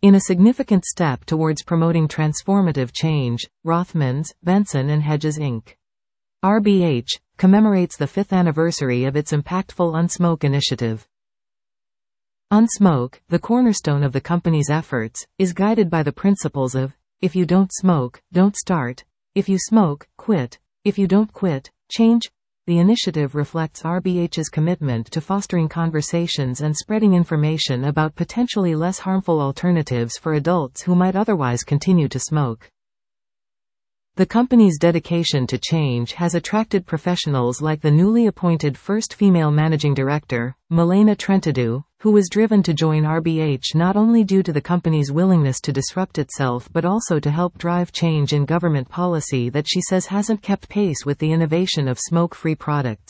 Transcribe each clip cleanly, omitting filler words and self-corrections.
In a significant step towards promoting transformative change, Rothmans, Benson and Hedges Inc. RBH commemorates the 5th anniversary of its impactful Unsmoke initiative. Unsmoke, the cornerstone of the company's efforts, is guided by the principles of, if you don't smoke, don't start. If you smoke, quit. If you don't quit, change. The initiative reflects RBH's commitment to fostering conversations and spreading information about potentially less harmful alternatives for adults who might otherwise continue to smoke. The company's dedication to change has attracted professionals like the newly appointed first female managing director, Milena Trentadue, who was driven to join RBH not only due to the company's willingness to disrupt itself but also to help drive change in government policy that she says hasn't kept pace with the innovation of smoke-free products.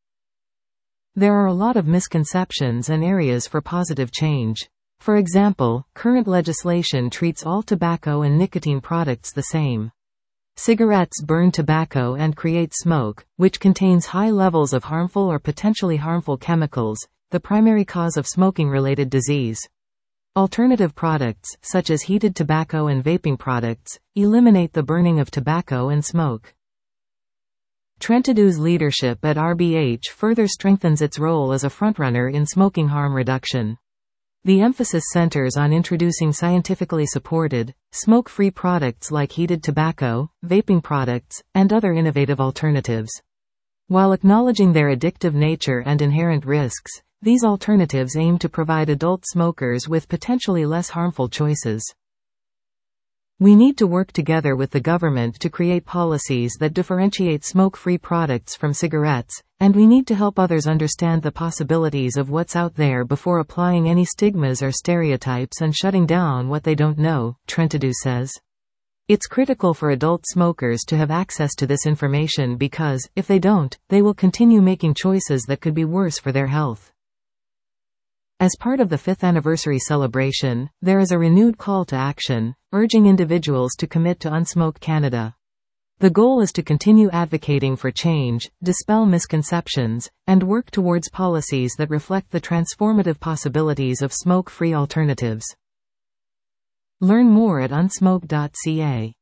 There are a lot of misconceptions and areas for positive change. For example, current legislation treats all tobacco and nicotine products the same. Cigarettes burn tobacco and create smoke, which contains high levels of harmful or potentially harmful chemicals, the primary cause of smoking-related disease. Alternative products, such as heated tobacco and vaping products, eliminate the burning of tobacco and smoke. Trentadue's leadership at RBH further strengthens its role as a frontrunner in smoking harm reduction. The emphasis centers on introducing scientifically supported, smoke-free products like heated tobacco, vaping products, and other innovative alternatives. While acknowledging their addictive nature and inherent risks, these alternatives aim to provide adult smokers with potentially less harmful choices. We need to work together with the government to create policies that differentiate smoke-free products from cigarettes, and we need to help others understand the possibilities of what's out there before applying any stigmas or stereotypes and shutting down what they don't know, Trentadue says. It's critical for adult smokers to have access to this information because, if they don't, they will continue making choices that could be worse for their health. As part of the 5th anniversary celebration, there is a renewed call to action, urging individuals to commit to Unsmoke Canada. The goal is to continue advocating for change, dispel misconceptions, and work towards policies that reflect the transformative possibilities of smoke-free alternatives. Learn more at unsmoke.ca.